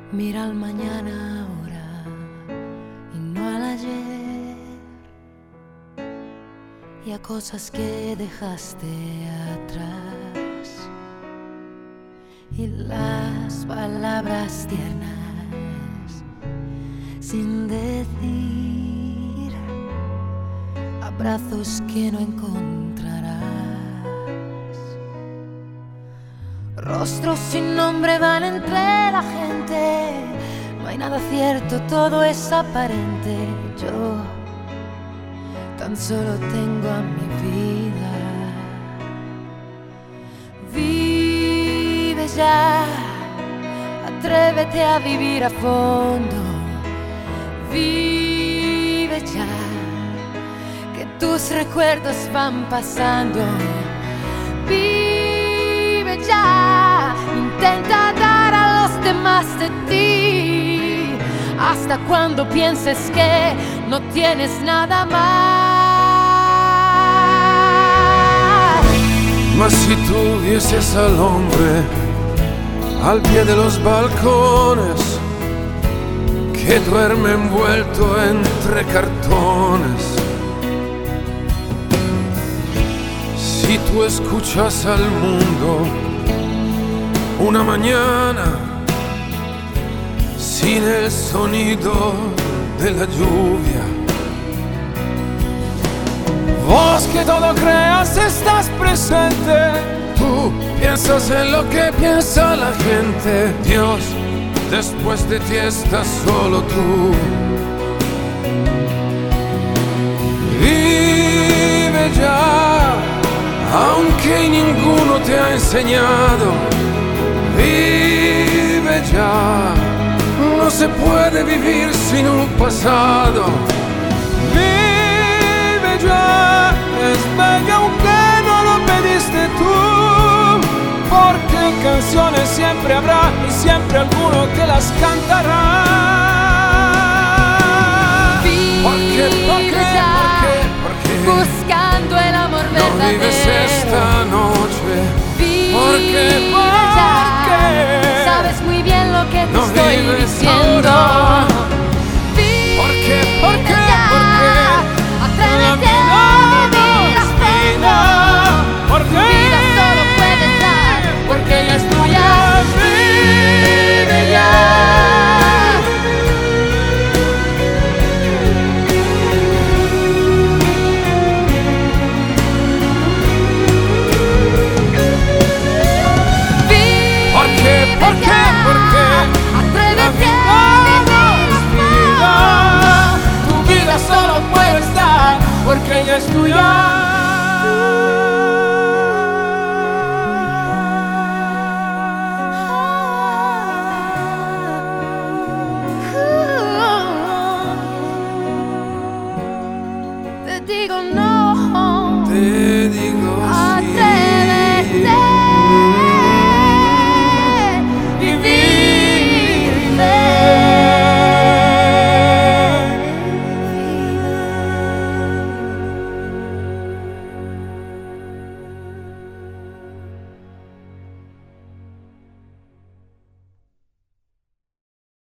Mira al mañana ahora y no al ayer, y a cosas que dejaste atrás, y las palabras tiernas sin decir, abrazos que no encontrarás, rostros sin nombre van entre la gente. No hay nada cierto, todo es aparente. Yo tan solo tengo a mi vida. Vive ya, atrévete a vivir a fondo. Vive ya, que tus recuerdos van pasando. Vive ya, intenta dar a los demás de ti, hasta cuando pienses que no tienes nada más. Mas si tú vieses al hombre al pie de los balcones, que duerme envuelto entre cartones, si tú escuchas al mundo una mañana sin el sonido de la lluvia, vos que todo creas estás presente, tú piensas en lo que piensa la gente. Dios, después de ti estás solo tú. Vive ya, aunque ninguno te ha enseñado. Vive ya, no se puede vivir sin un pasado. Vive ya, es bello aunque no lo pediste tú, porque canciones siempre habrá y siempre alguno que las cantará. Vive ya, buscando el amor verdadero. No vives esta noche. Vive ya, sabes muy bien lo que te estoy diciendo.